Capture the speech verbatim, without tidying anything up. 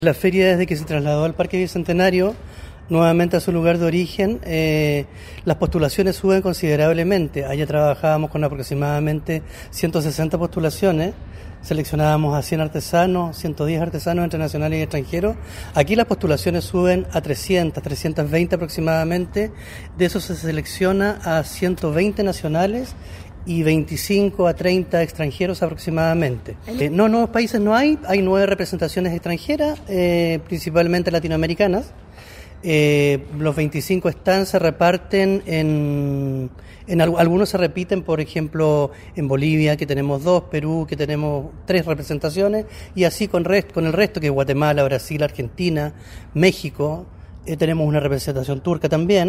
La feria, desde que se trasladó al Parque Bicentenario, nuevamente a su lugar de origen, eh, las postulaciones suben considerablemente. Allá trabajábamos con aproximadamente ciento sesenta postulaciones, seleccionábamos a cien artesanos, ciento diez artesanos entre nacionales y extranjeros. Aquí las postulaciones suben a trescientas, trescientas veinte aproximadamente. De eso se selecciona a ciento veinte nacionales y veinticinco a treinta extranjeros aproximadamente. Eh, no, nuevos países no hay, hay nueve representaciones extranjeras, eh, principalmente latinoamericanas. Eh, los veinticinco stands se reparten en, en algunos se repiten, por ejemplo, en Bolivia, que tenemos dos, Perú, que tenemos tres representaciones, y así con, rest, con el resto, que es Guatemala, Brasil, Argentina, México, eh, tenemos una representación turca también.